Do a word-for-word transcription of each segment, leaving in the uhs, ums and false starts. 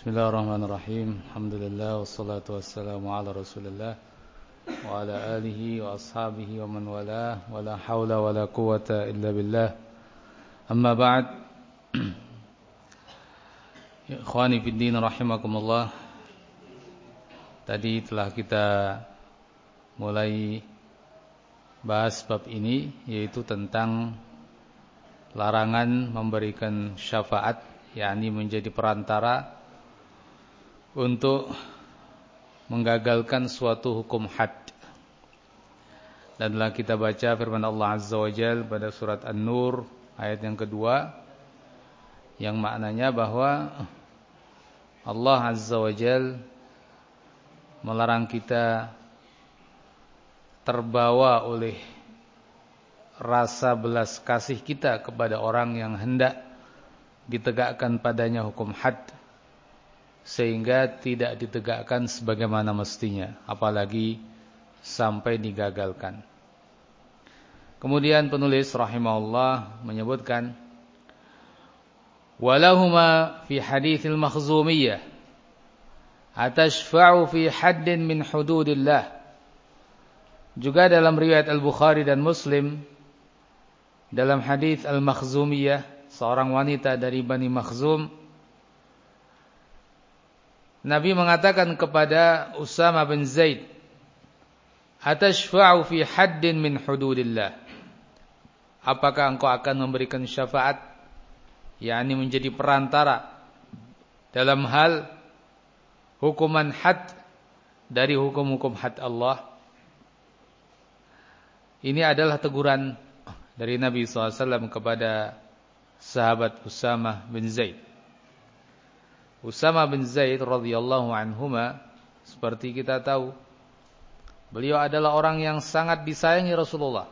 Bismillahirrahmanirrahim. Alhamdulillah wassalatu wassalamu ala Rasulillah wa ala alihi wa ashabihi wa man wala wa la haula wa la quwata illa billah. Amma ba'd. Ikhwani fid din rahimakumullah. Tadi telah kita mulai bahas bab ini, yaitu tentang larangan memberikan syafaat, yakni menjadi perantara untuk menggagalkan suatu hukum had. Dan telah kita baca firman Allah Azza wa Jalla pada surat An-Nur ayat yang kedua, yang maknanya bahwa Allah Azza wa Jalla melarang kita terbawa oleh rasa belas kasih kita kepada orang yang hendak ditegakkan padanya hukum had, sehingga tidak ditegakkan sebagaimana mestinya, apalagi sampai digagalkan. Kemudian penulis rahimahullah menyebutkan, walahuma fi haditsil makhzumiyah atashfa'u fi haddin min hududillah. Juga dalam riwayat Al-Bukhari dan Muslim, dalam hadits Al-Makhzumiyah, seorang wanita dari Bani Makhzum, Nabi mengatakan kepada Usama bin Zaid, atashfa'u fi haddin min hududillah. Apakah engkau akan memberikan syafaat, yakni menjadi perantara dalam hal hukuman had dari hukum-hukum had Allah? Ini adalah teguran dari Nabi shallallahu alaihi wasallam kepada sahabat Usama bin Zaid. Usama bin Zaid radhiyallahu anhuma, seperti kita tahu, beliau adalah orang yang sangat disayangi Rasulullah.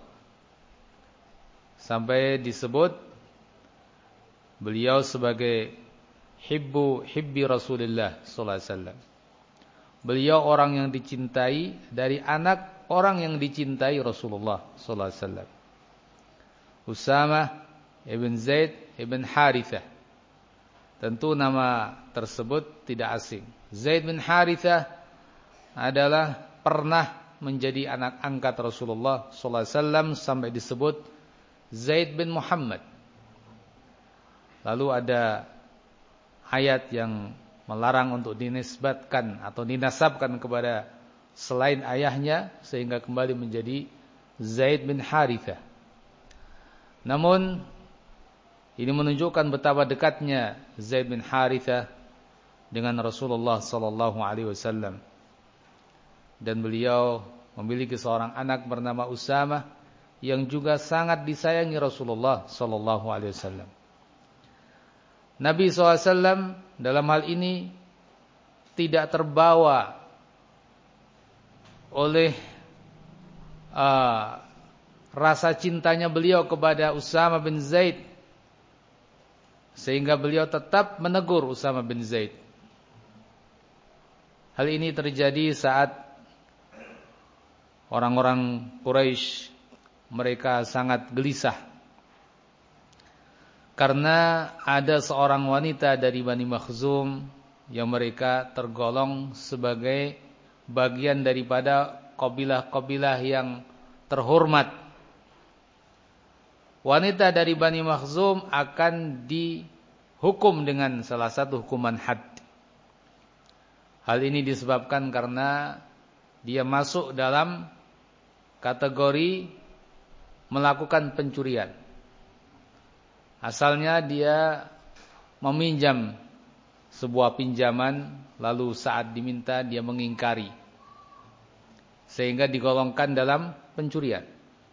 Sampai disebut beliau sebagai hibbu hibbi Rasulullah sallallahu alaihi wasallam. Beliau orang yang dicintai dari anak orang yang dicintai Rasulullah sallallahu alaihi wasallam. Usama ibn Zaid ibn Harithah. Tentu nama tersebut tidak asing. Zaid bin Harithah adalah pernah menjadi anak angkat Rasulullah sallallahu alaihi wasallam sampai disebut Zaid bin Muhammad. Lalu ada ayat yang melarang untuk dinisbatkan atau dinasabkan kepada selain ayahnya, sehingga kembali menjadi Zaid bin Harithah. Namun ini menunjukkan betapa dekatnya Zaid bin Harithah dengan Rasulullah sallallahu alaihi wasallam. Dan beliau memiliki seorang anak bernama Usama yang juga sangat disayangi Rasulullah sallallahu alaihi wasallam. Nabi sallallahu alaihi wasallam dalam hal ini tidak terbawa oleh uh, rasa cintanya beliau kepada Usama bin Zaid, sehingga beliau tetap menegur Usama bin Zaid. Hal ini terjadi saat orang-orang Quraisy mereka sangat gelisah karena ada seorang wanita dari Bani Makhzum yang mereka tergolong sebagai bagian daripada kabilah-kabilah yang terhormat. Wanita dari Bani Makhzum akan dihukum dengan salah satu hukuman had. Hal ini disebabkan karena dia masuk dalam kategori melakukan pencurian. Asalnya dia meminjam sebuah pinjaman, lalu saat diminta dia mengingkari, sehingga digolongkan dalam pencurian.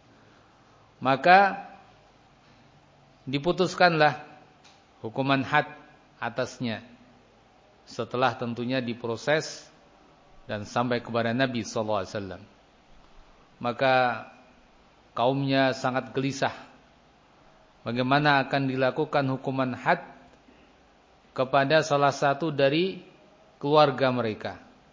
Maka diputuskanlah hukuman had atasnya, setelah tentunya diproses dan sampai kepada Nabi sallallahu alaihi wasallam. Maka kaumnya sangat gelisah bagaimana akan dilakukan hukuman had kepada salah satu dari keluarga mereka.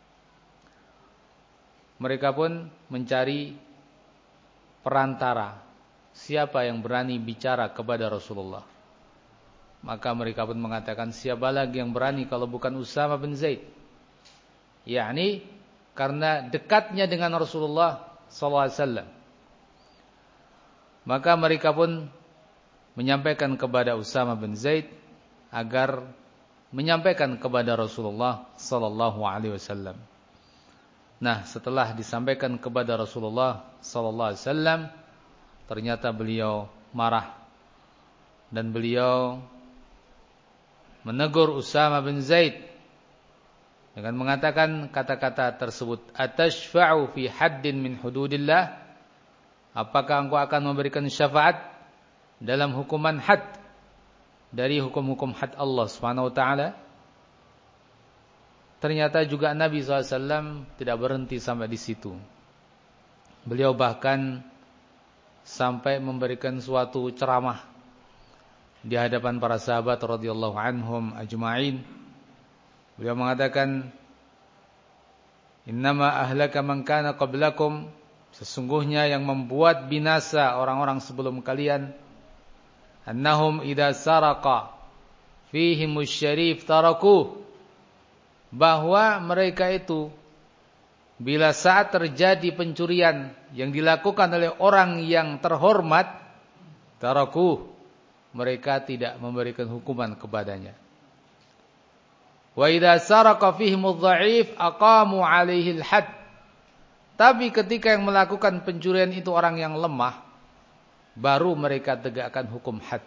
Mereka pun mencari perantara, siapa yang berani bicara kepada Rasulullah. Maka mereka pun mengatakan, siapa lagi yang berani kalau bukan Usama bin Zaid? Yakni karena dekatnya dengan Rasulullah sallallahu alaihi wasallam. Maka mereka pun menyampaikan kepada Usama bin Zaid agar menyampaikan kepada Rasulullah sallallahu alaihi wasallam. Nah, setelah disampaikan kepada Rasulullah sallallahu alaihi wasallam, ternyata beliau marah dan beliau menegur Usama bin Zaid dengan mengatakan kata-kata tersebut, atashfa'u fi haddin min hududillah? Apakah engkau akan memberikan syafaat dalam hukuman had dari hukum-hukum had Allah Subhanahu wa taala? Ternyata juga Nabi shallallahu alaihi wasallam tidak berhenti sampai di situ. Beliau bahkan sampai memberikan suatu ceramah di hadapan para sahabat radhiyallahu anhum ajma'in. Beliau mengatakan, innama ahlaka man kana qablakum, sesungguhnya yang membuat binasa orang-orang sebelum kalian, annahum idza saraqa fihimus syarif tarakuh, bahwa mereka itu bila saat terjadi pencurian yang dilakukan oleh orang yang terhormat, tarakuh, mereka tidak memberikan hukuman kepadanya. Wa idza saraqa fihimudh dha'if aqamu 'alaihi al-hadd. Tapi ketika yang melakukan pencurian itu orang yang lemah, baru mereka tegakkan hukum had.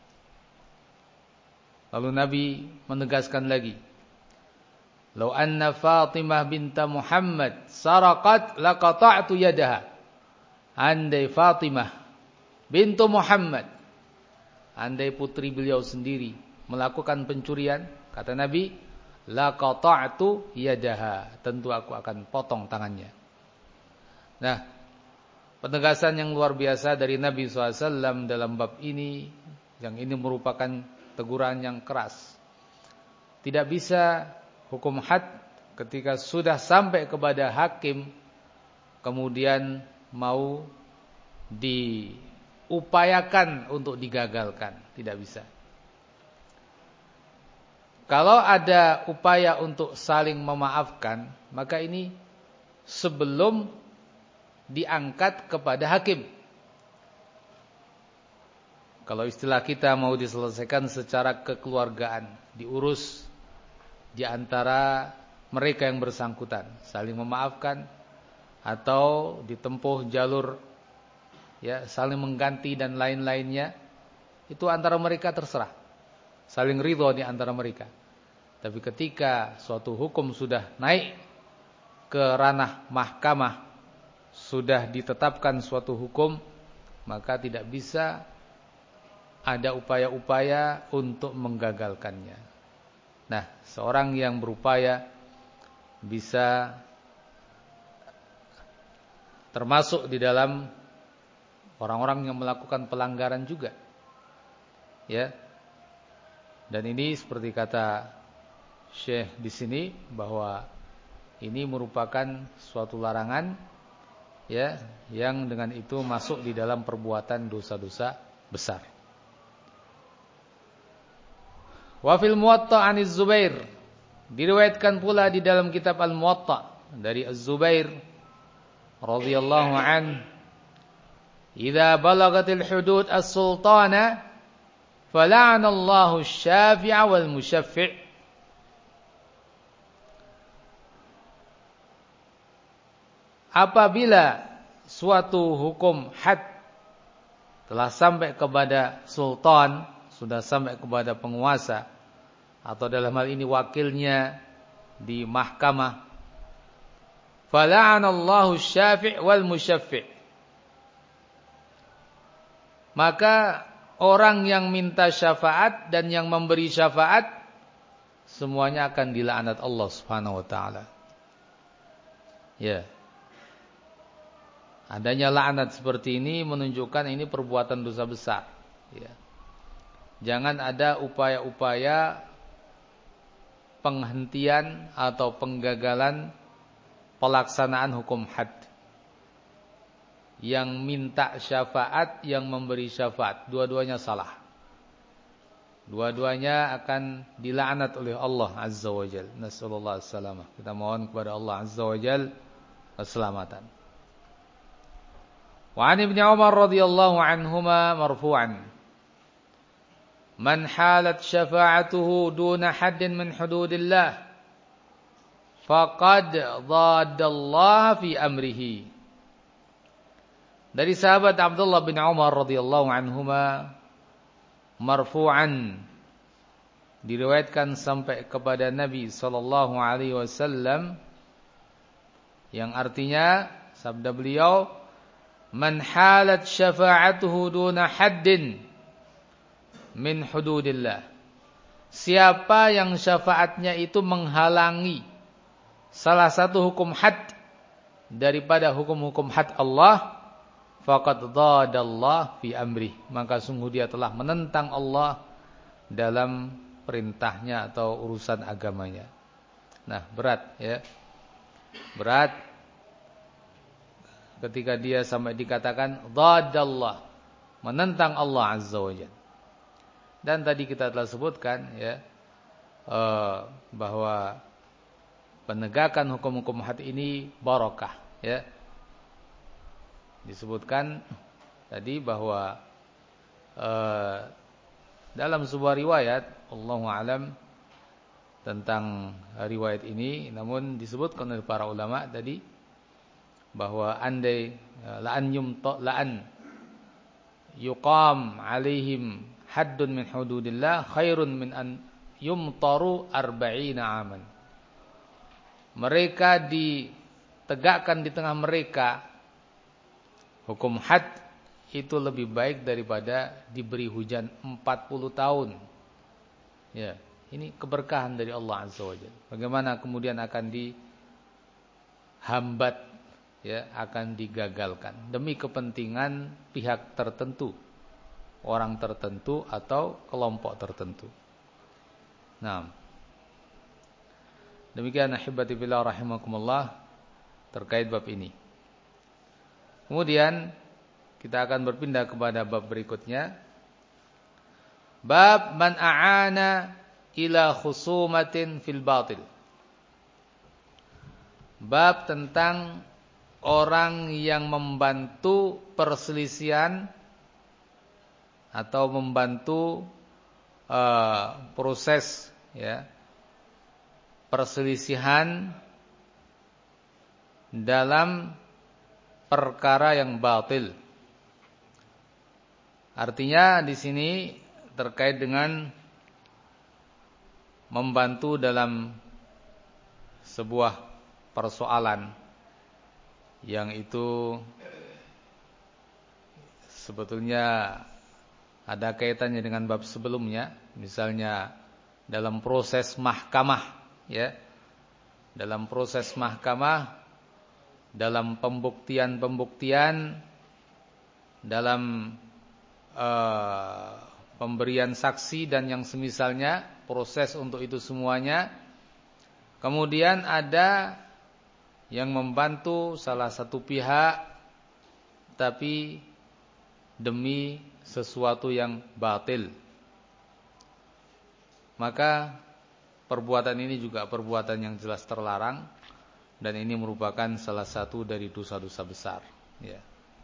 Lalu Nabi menegaskan lagi, "Lau anna Fatimah binta Muhammad saraqat laqata'tu yadaha." Andai Fatimah bintu Muhammad, andai putri beliau sendiri melakukan pencurian, kata Nabi, laqata'tu yadaha, tentu aku akan potong tangannya. Nah, penegasan yang luar biasa dari Nabi shallallahu alaihi wasallam dalam bab ini, yang ini merupakan teguran yang keras. Tidak bisa hukum had ketika sudah sampai kepada hakim kemudian mau diupayakan untuk digagalkan, tidak bisa. Kalau ada upaya untuk saling memaafkan, maka ini sebelum diangkat kepada hakim. Kalau istilah kita mau diselesaikan secara kekeluargaan, diurus di antara mereka yang bersangkutan, saling memaafkan atau ditempuh jalur ya saling mengganti dan lain-lainnya, itu antara mereka terserah. Saling ridho di antara mereka. Tapi ketika suatu hukum sudah naik ke ranah mahkamah, sudah ditetapkan suatu hukum, maka tidak bisa ada upaya-upaya untuk menggagalkannya. Nah, seorang yang berupaya bisa termasuk di dalam orang-orang yang melakukan pelanggaran juga. Ya. Dan ini seperti kata Syekh di sini bahwa ini merupakan suatu larangan ya, yang dengan itu masuk di dalam perbuatan dosa-dosa besar. Wa fil Muwatta' 'an Az-Zubair, diriwayatkan pula di dalam kitab Al-Muwatta' dari Az-Zubair radhiyallahu an, idza balagatil hudud as-sultana fala'ana Allahu asy-syafi'a wal musyaffi'. Apabila suatu hukum had telah sampai kepada sultan, sudah sampai kepada penguasa, atau dalam hal ini wakilnya di mahkamah, fala'anallahu asy-syafi' wal musyaffi', maka orang yang minta syafaat dan yang memberi syafaat semuanya akan dilaknat Allah Subhanahu wa taala. Ya. Adanya laknat seperti ini menunjukkan ini perbuatan dosa besar. Ya. Jangan ada upaya-upaya penghentian atau penggagalan pelaksanaan hukum had. Yang minta syafaat, yang memberi syafaat, dua-duanya salah. Dua-duanya akan dilaknat oleh Allah Azza wa Jalla. Nasallallahu alaihi wasallam. Kita mohon kepada Allah Azza wa Jalla keselamatan. Wa an Ibnu Umar radhiyallahu anhuma marfu'an. Man halat syafa'atuhu duna haddin min hududillah faqad dhadallaha fi amrihi. Dari sahabat Abdullah bin Umar radhiyallahu anhuma marfu'an, diriwayatkan sampai kepada Nabi sallallahu alaihi wasallam, yang artinya sabda beliau, man halat syafa'atuhu duna haddin min hududillah, siapa yang syafaatnya itu menghalangi salah satu hukum had daripada hukum-hukum had Allah, faqad dhadallah fi amrih, maka sungguh dia telah menentang Allah dalam perintahnya atau urusan agamanya. Nah, berat ya. Berat ketika dia sampai dikatakan dhadallah, menentang Allah Azza wa Jalla. Dan tadi kita telah sebutkan ya, bahwa penegakan hukum-hukum had ini barakah ya. Disebutkan tadi bahwa uh, dalam sebuah riwayat, Allahu a'lam tentang riwayat ini, namun disebutkan oleh para ulama tadi bahwa andai uh, la'an yumta la'an yuqam alaihim haddun min hududillah khairun min an yumtaru arba'ina aman. Mereka ditegakkan di tengah mereka hukum had itu lebih baik daripada diberi hujan empat puluh tahun. Ya, ini keberkahan dari Allah Azza wa Jalla. Bagaimana kemudian akan dihambat ya, akan digagalkan demi kepentingan pihak tertentu, orang tertentu atau kelompok tertentu. Nah, demikian ahibati fillah rahimakumullah terkait bab ini. Kemudian kita akan berpindah kepada bab berikutnya. Bab man a'ana ila khusumatin fil batil. Bab tentang orang yang membantu perselisihan atau membantu uh, proses ya, perselisihan dalam perkara yang batil. Artinya di sini terkait dengan membantu dalam sebuah persoalan yang itu sebetulnya ada kaitannya dengan bab sebelumnya, misalnya dalam proses mahkamah ya. Dalam proses mahkamah, dalam pembuktian-pembuktian, dalam uh, pemberian saksi dan yang semisalnya, proses untuk itu semuanya. Kemudian ada yang membantu salah satu pihak tapi demi sesuatu yang batil. Maka perbuatan ini juga perbuatan yang jelas terlarang. Dan ini merupakan salah satu dari dosa-dosa besar. Ya.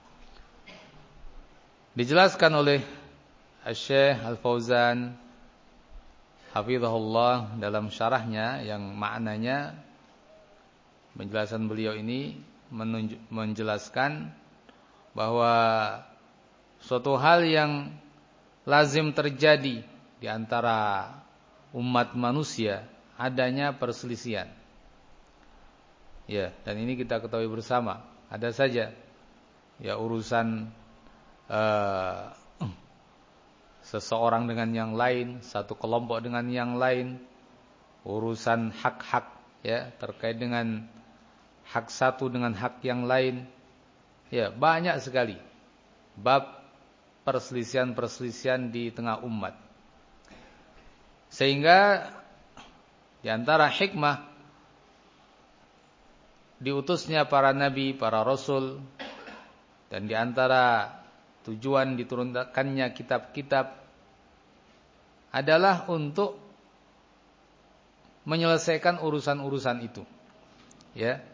Dijelaskan oleh Asy-Syaikh Al-Fauzan hafizahullah dalam syarahnya yang maknanya, penjelasan beliau ini menjelaskan bahwa suatu hal yang lazim terjadi di antara umat manusia adanya perselisihan. Ya, dan ini kita ketahui bersama, ada saja ya urusan uh, seseorang dengan yang lain, satu kelompok dengan yang lain, urusan hak-hak ya terkait dengan hak satu dengan hak yang lain. Ya, banyak sekali bab perselisihan-perselisihan di tengah umat. Sehingga di antara hikmah diutusnya para nabi, para rasul, dan di antara tujuan diturunkannya kitab-kitab adalah untuk menyelesaikan urusan-urusan itu. Ya.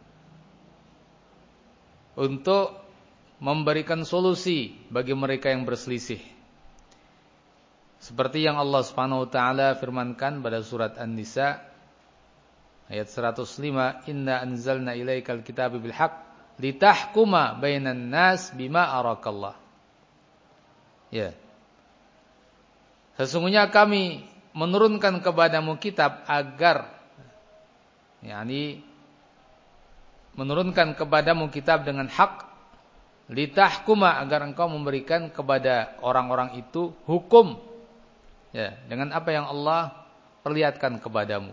Untuk memberikan solusi bagi mereka yang berselisih. Seperti yang Allah Subhanahu wa taala firmankan pada surat An-Nisa ayat seratus lima, "Inna anzalna ilaikal kitaba bil haqq litahkuma bainan nas bima arakallah." Ya. Sesungguhnya kami menurunkan kepadamu kitab agar yakni menurunkan kepadamu kitab dengan hak, litahkuma, agar engkau memberikan kepada orang-orang itu hukum, ya, dengan apa yang Allah perlihatkan kepadamu.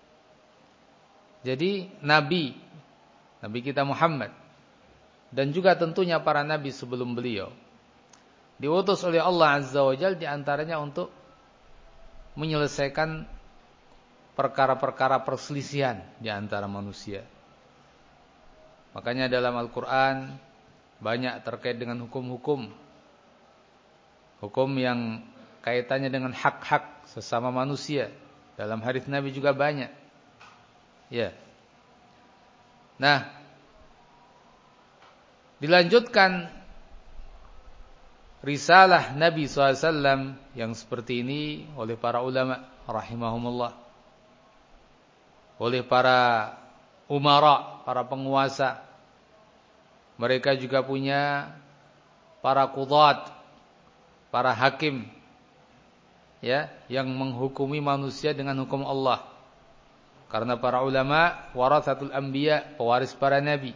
Jadi Nabi, Nabi kita Muhammad, dan juga tentunya para Nabi sebelum beliau, diutus oleh Allah Azza wa Jalla diantaranya untuk menyelesaikan perkara-perkara perselisihan di antara manusia. Makanya dalam Al-Quran banyak terkait dengan hukum-hukum. Hukum yang kaitannya dengan hak-hak sesama manusia. Dalam hadis Nabi juga banyak. Ya. Nah, dilanjutkan risalah Nabi shallallahu alaihi wasallam yang seperti ini oleh para ulama rahimahumullah. Oleh para umara, para penguasa. Mereka juga punya para qudat, para hakim, ya, yang menghukumi manusia dengan hukum Allah. Karena para ulama waratsatul anbiya, pewaris para nabi.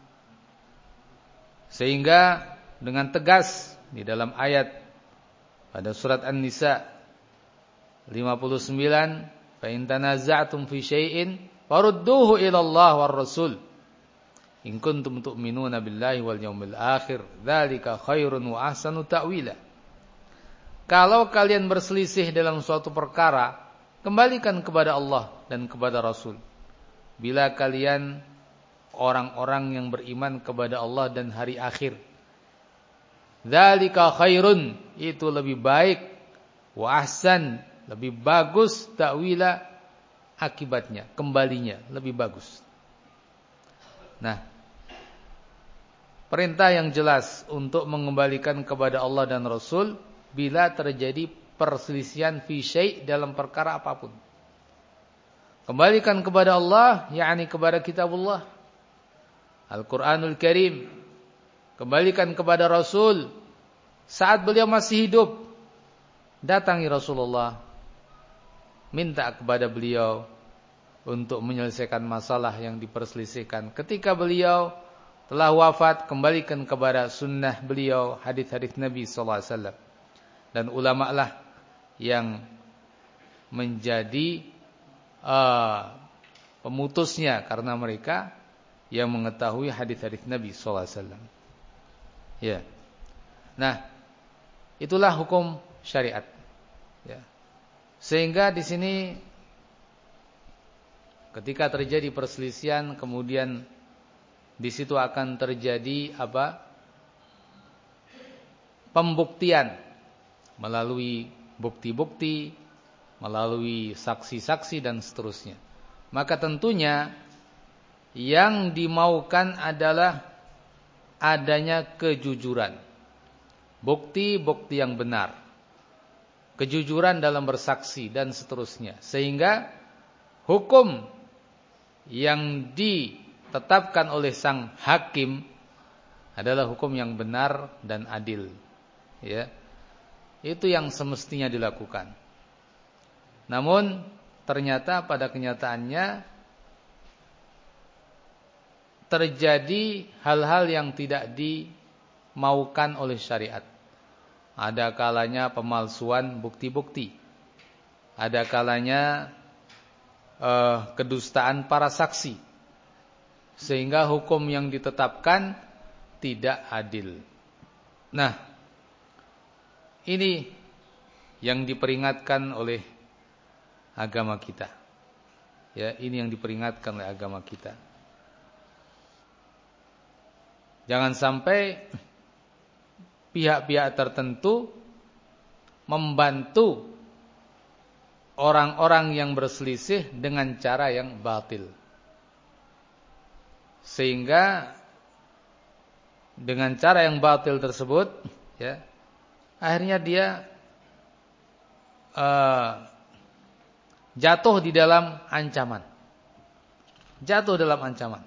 Sehingga dengan tegas di dalam ayat pada surat An-Nisa lima puluh sembilan, "Fa in tanaza'tum fi syai'in farudduhu ila Allah war Rasul in kuntum tu'minuna billahi wal yawmil akhir dzalika khairun wa ahsanu ta'wila." Kalau kalian berselisih dalam suatu perkara, kembalikan kepada Allah dan kepada Rasul. Bila kalian orang-orang yang beriman kepada Allah dan hari akhir, dzalika khairun, itu lebih baik, wa ahsan, lebih bagus, ta'wila, akibatnya, kembalinya lebih bagus. Nah, perintah yang jelas untuk mengembalikan kepada Allah dan Rasul bila terjadi perselisihan fi syai' dalam perkara apapun. Kembalikan kepada Allah, yakni kepada kitabullah, Al-Quranul Karim. Kembalikan kepada Rasul saat beliau masih hidup. Datangi Rasulullah, minta kepada beliau untuk menyelesaikan masalah yang diperselisihkan. Ketika beliau telah wafat, kembalikan kepada sunnah beliau, hadis-hadis Nabi sallallahu alaihi wasallam. Dan ulama lah yang menjadi uh, pemutusnya, karena mereka yang mengetahui hadis-hadis Nabi sallallahu alaihi wasallam. Ya. Nah, itulah hukum syariat. Ya. Sehingga di sini ketika terjadi perselisihan, kemudian di situ akan terjadi apa? Pembuktian melalui bukti-bukti, melalui saksi-saksi dan seterusnya. Maka tentunya yang dimaukan adalah adanya kejujuran. Bukti-bukti yang benar. Kejujuran dalam bersaksi dan seterusnya. Sehingga hukum yang ditetapkan oleh sang hakim adalah hukum yang benar dan adil. Ya. Itu yang semestinya dilakukan. Namun ternyata pada kenyataannya terjadi hal-hal yang tidak dimaukan oleh syariat. Ada kalanya pemalsuan bukti-bukti. Ada kalanya uh, kedustaan para saksi. Sehingga hukum yang ditetapkan tidak adil. Nah, ini yang diperingatkan oleh agama kita. Ya, ini yang diperingatkan oleh agama kita. Jangan sampai pihak-pihak tertentu membantu orang-orang yang berselisih dengan cara yang batil. Sehingga dengan cara yang batil tersebut, ya, akhirnya dia uh, jatuh di dalam ancaman. Jatuh dalam ancaman.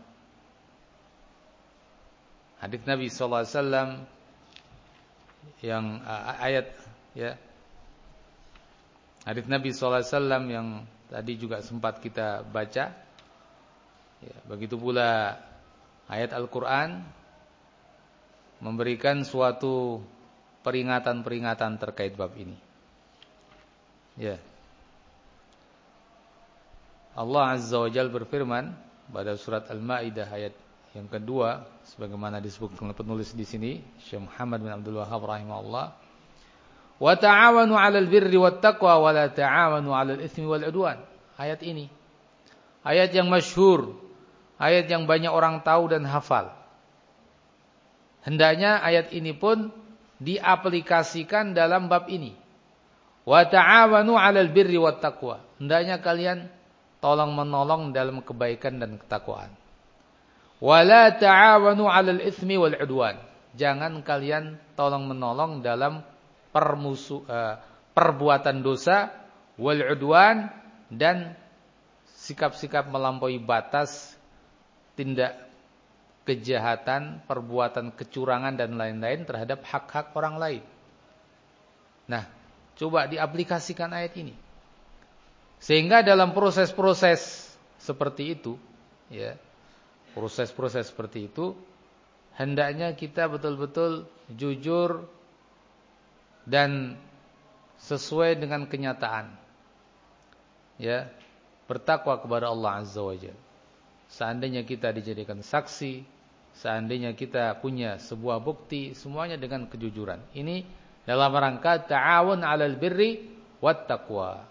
Hadits Nabi sallallahu alaihi wasallam yang uh, ayat, ya, hadits Nabi sallallahu alaihi wasallam yang tadi juga sempat kita baca, ya, begitu pula ayat Al-Quran memberikan suatu peringatan-peringatan terkait bab ini. Ya. Allah Azza wa Jalla berfirman pada surat Al-Maidah ayat yang kedua, sebagaimana disebutkan oleh penulis di sini, Syekh Muhammad bin Abdul Wahhab rahimahullah, "Wa ta'awanu 'alal birri wat taqwa wa la ta'awanu 'alal itsmi wal 'udwan." Ayat ini ayat yang masyhur, ayat yang banyak orang tahu dan hafal. Hendaknya ayat ini pun diaplikasikan dalam bab ini. Wa ta'awanu 'alal birri wat taqwa. Hendaknya kalian tolong menolong dalam kebaikan dan ketakwaan. Wa la ta'awanu 'alal itsmi wal 'udwan. Jangan kalian tolong menolong dalam permusuh uh, perbuatan dosa wal 'udwan dan sikap-sikap melampaui batas, tindak kejahatan, perbuatan kecurangan dan lain-lain terhadap hak-hak orang lain. Nah, coba diaplikasikan ayat ini. Sehingga dalam proses-proses seperti itu, ya, proses-proses seperti itu, hendaknya kita betul-betul jujur dan sesuai dengan kenyataan. Ya, bertakwa kepada Allah Azza wa Jalla. Seandainya kita dijadikan saksi, seandainya kita punya sebuah bukti, semuanya dengan kejujuran. Ini dalam rangka ta'awun 'alal birri wat taqwa.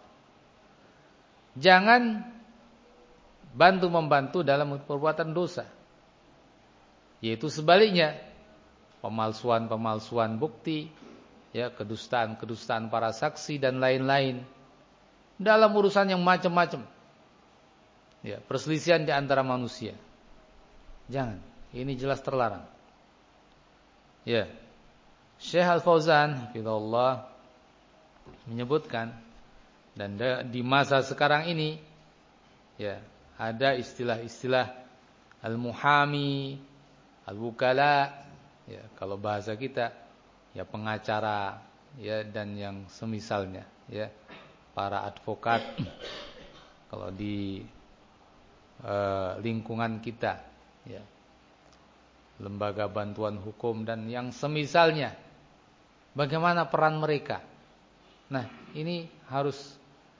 Jangan bantu-membantu dalam perbuatan dosa. Yaitu sebaliknya, pemalsuan-pemalsuan bukti, ya, kedustaan-kedustaan para saksi dan lain-lain dalam urusan yang macam-macam. Ya, perselisihan di antara manusia. Jangan, ini jelas terlarang. Ya. Syekh Al-Fauzan hafizahullah menyebutkan, dan di masa sekarang ini, ya, ada istilah-istilah al-muhami, al-wukala, ya, kalau bahasa kita, ya, pengacara, ya, dan yang semisalnya, ya, para advokat. Kalau di Uh, lingkungan kita, ya, lembaga bantuan hukum dan yang semisalnya, bagaimana peran mereka? Nah, ini harus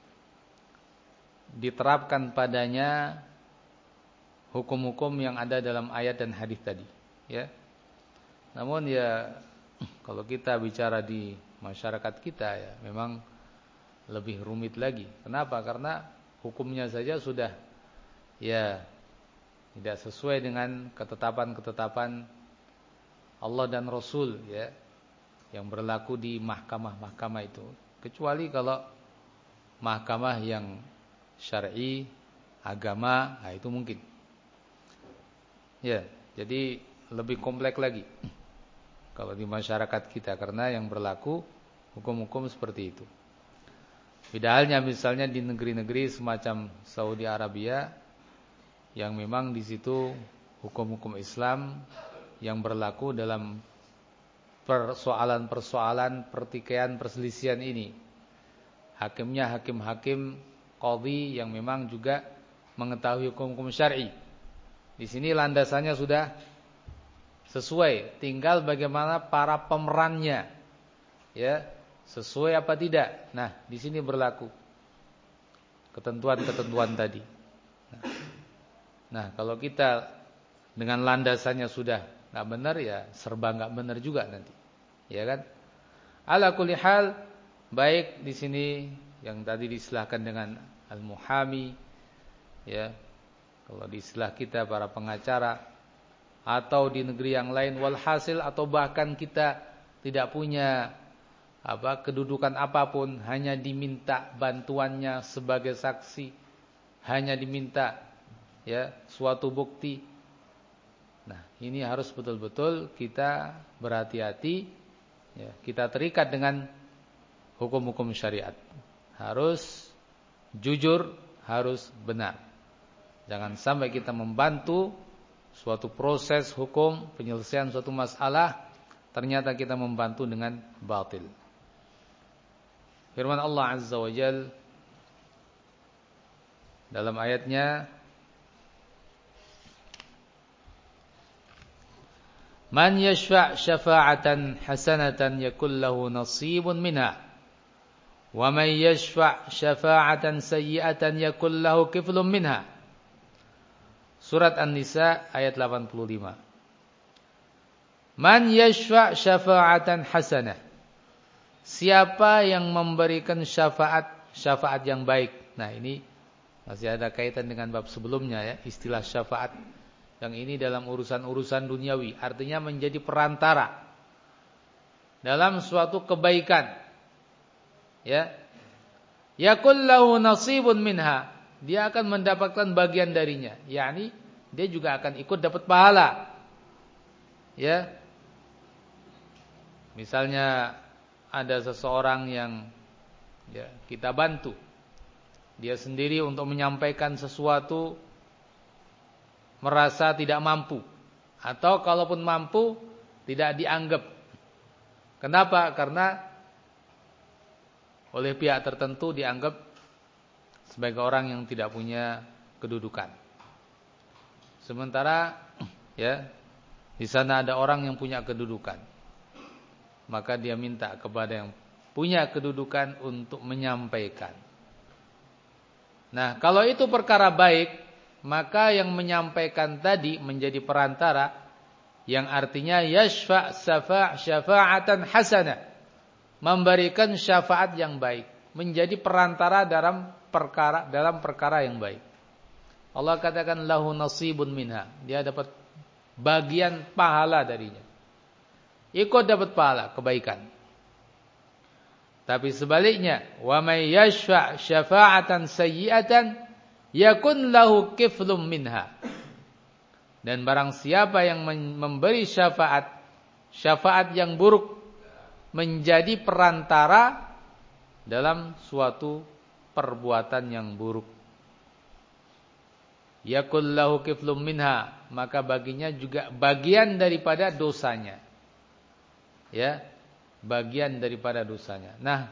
diterapkan padanya hukum-hukum yang ada dalam ayat dan hadis tadi, ya. Namun ya, kalau kita bicara di masyarakat kita, ya, memang lebih rumit lagi. Kenapa? Karena hukumnya saja sudah, ya, tidak sesuai dengan ketetapan-ketetapan Allah dan Rasul, ya, yang berlaku di mahkamah-mahkamah itu. Kecuali kalau mahkamah yang syar'i, agama, nah itu mungkin. Ya, jadi lebih kompleks lagi kalau di masyarakat kita, karena yang berlaku hukum-hukum seperti itu. Beda halnya misalnya di negeri-negeri semacam Saudi Arabia, yang memang di situ hukum-hukum Islam yang berlaku dalam persoalan-persoalan pertikaian perselisihan ini. Hakimnya hakim-hakim qadhi yang memang juga mengetahui hukum-hukum syar'i. Di sini landasannya sudah sesuai, tinggal bagaimana para pemerannya, ya, sesuai apa tidak. Nah, di sini berlaku ketentuan-ketentuan tadi. Nah, Nah, kalau kita dengan landasannya sudah nggak benar, ya serba nggak benar juga nanti, ya kan? Ala kulli hal, baik di sini yang tadi diistilahkan dengan al-muhami, ya, kalau di istilah kita para pengacara, atau di negeri yang lain, walhasil, atau bahkan kita tidak punya apa kedudukan apapun, hanya diminta bantuannya sebagai saksi, hanya diminta ya suatu bukti. Nah, ini harus betul-betul kita berhati-hati ya, kita terikat dengan hukum-hukum syariat. Harus jujur, harus benar. Jangan sampai kita membantu suatu proses hukum, penyelesaian suatu masalah, ternyata kita membantu dengan batil. Firman Allah Azza wa Jalla dalam ayatnya, Man yashfa' syafa'atan hasanatan yakul lahu nasibun minha wa man yashfa' syafa'atan sayyi'atan yakul lahu kiflun minha. Surat An-Nisa ayat delapan puluh lima. Man yashfa' syafa'atan hasanah. Siapa yang memberikan syafaat, syafaat yang baik. Nah, ini masih ada kaitan dengan bab sebelumnya ya, istilah syafaat. Yang ini dalam urusan-urusan duniawi, artinya menjadi perantara dalam suatu kebaikan. Ya. Yakul lahu nasibun minha. Dia akan mendapatkan bagian darinya, yakni dia juga akan ikut dapat pahala. Ya. Misalnya ada seseorang yang ya, kita bantu, dia sendiri untuk menyampaikan sesuatu merasa tidak mampu, atau kalaupun mampu tidak dianggap. Kenapa? Karena oleh pihak tertentu dianggap sebagai orang yang tidak punya kedudukan. Sementara ya di sana ada orang yang punya kedudukan. Maka dia minta kepada yang punya kedudukan untuk menyampaikan. Nah, kalau itu perkara baik, maka yang menyampaikan tadi menjadi perantara, yang artinya yashfa' syafa' syafa'atan hasanah, memberikan syafaat yang baik, menjadi perantara dalam perkara dalam perkara yang baik. Allah katakan lahu nasibun minha, dia dapat bagian pahala darinya. Ikut dapat pahala kebaikan. Tapi sebaliknya, wa may yashfa' syafa'atan sayyi'atan yakun lahu kiflum minha. Dan barang siapa yang memberi syafaat, syafaat yang buruk, menjadi perantara dalam suatu perbuatan yang buruk, yakul lahu kiflum minha, maka baginya juga bagian daripada dosanya. Ya, bagian daripada dosanya. Nah,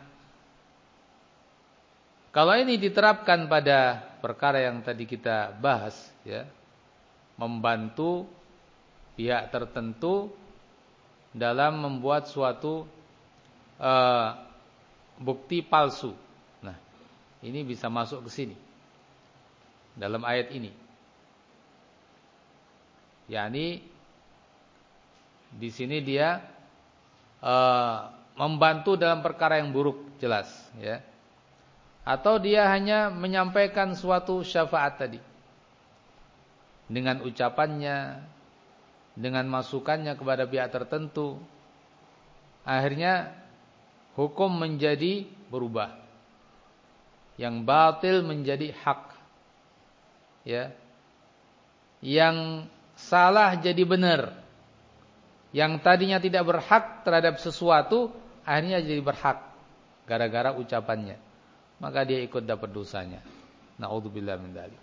kalau ini diterapkan pada perkara yang tadi kita bahas, ya, membantu pihak tertentu dalam membuat suatu uh, bukti palsu. Nah, ini bisa masuk ke sini dalam ayat ini. yakni di sini dia uh, membantu dalam perkara yang buruk, jelas, ya. Atau dia hanya menyampaikan suatu syafaat tadi dengan ucapannya, dengan masukannya kepada pihak tertentu, akhirnya hukum menjadi berubah, yang batil menjadi hak, ya, yang salah jadi benar, yang tadinya tidak berhak terhadap sesuatu akhirnya jadi berhak gara-gara ucapannya, maka dia ikut dapat dosanya. Na'udzubillah min dzalik.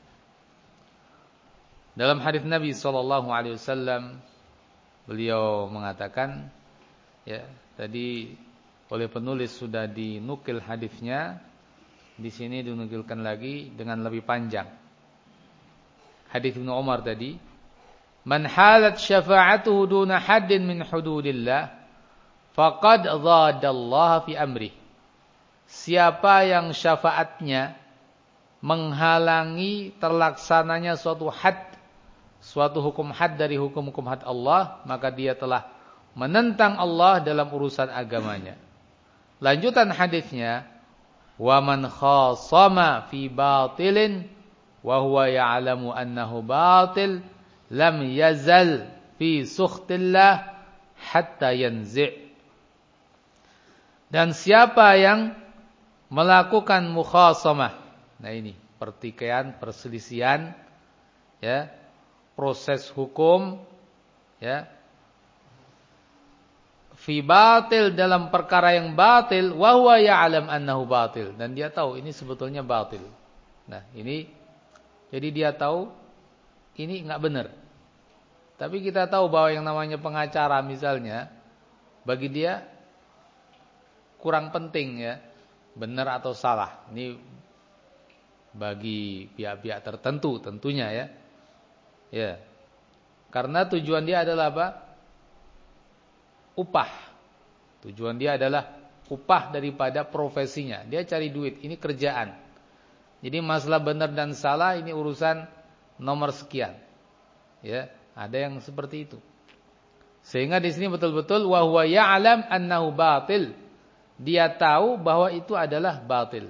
Dalam hadis Nabi sallallahu alaihi wasallam beliau mengatakan, ya, tadi oleh penulis sudah dinukil hadisnya, di sini dinukilkan lagi dengan lebih panjang. Hadis Ibnu Umar tadi, man halat syafa'atuhu duna haddin min hududillah faqad dhadallaha fi amrih. Siapa yang syafaatnya menghalangi terlaksananya suatu had, suatu hukum had dari hukum-hukum had Allah, maka dia telah menentang Allah dalam urusan agamanya. Lanjutan hadisnya, wa man khasama fi batilin wa huwa ya'lamu annahu batil lam yazal fi sukhtillah hatta yanzi'. Dan siapa yang melakukan mukhasamah, nah ini pertikaian, perselisihan, ya, proses hukum, ya, fi batil, dalam perkara yang batil, wa huwa ya'lam annahu batil, dan dia tahu ini sebetulnya batil. Nah, ini jadi dia tahu ini enggak benar. Tapi kita tahu bahwa yang namanya pengacara misalnya, bagi dia kurang penting, ya, benar atau salah. Ini bagi pihak-pihak tertentu tentunya, ya. Ya. Karena tujuan dia adalah apa? Upah. Tujuan dia adalah upah daripada profesinya. Dia cari duit, ini kerjaan. Jadi masalah benar dan salah ini urusan nomor sekian. Ya, ada yang seperti itu. Sehingga di sini betul-betul wa huwa ya'lam annahu batil. Dia tahu bahwa itu adalah batil.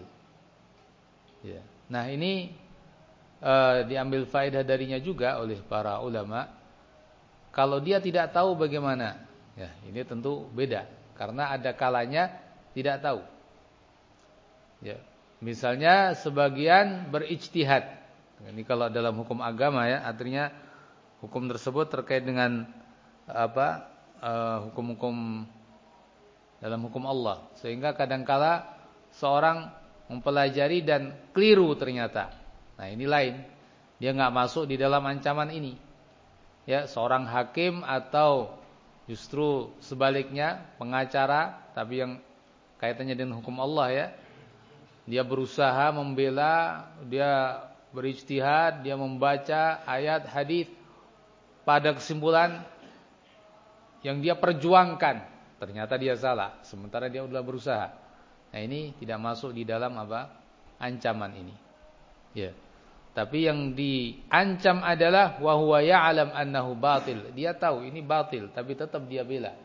Ya. Nah, ini uh, diambil faedah darinya juga oleh para ulama. Kalau dia tidak tahu bagaimana? Ya, ini tentu beda. Karena ada kalanya tidak tahu. Ya. Misalnya sebagian berijtihad. Ini kalau dalam hukum agama, ya, artinya hukum tersebut terkait dengan apa? Uh, hukum-hukum dalam hukum Allah. Sehingga kadangkala seorang mempelajari dan keliru ternyata. Nah, ini lain. Dia enggak masuk di dalam ancaman ini. Ya, seorang hakim atau justru sebaliknya pengacara tapi yang kaitannya dengan hukum Allah, ya. Dia berusaha membela, dia berijtihad, dia membaca ayat hadis pada kesimpulan yang dia perjuangkan ternyata dia salah, sementara dia sudah berusaha. Nah, ini tidak masuk di dalam apa? Ancaman ini. Ya. Tapi yang diancam adalah wa huwa ya'lam annahu batil. Dia tahu ini batil, tapi tetap dia bela.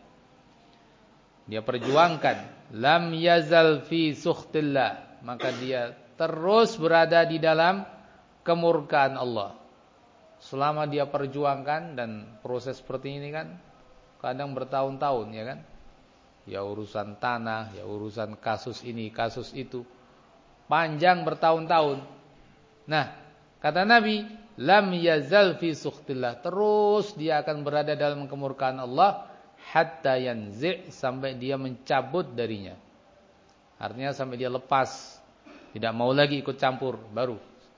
Dia perjuangkan. Lam yazal fi sukhtillah. Maka dia terus berada di dalam kemurkaan Allah. Selama dia perjuangkan, dan proses seperti ini kan kadang bertahun-tahun, ya kan? Ya urusan tanah, ya urusan kasus ini, kasus itu. Panjang bertahun-tahun. Nah, kata Nabi, lam yazal fi sukhtillah. Terus dia akan berada dalam kemurkaan Allah hatta yanzi', sampai dia mencabut darinya. Artinya sampai dia lepas, tidak mau lagi ikut campur, baru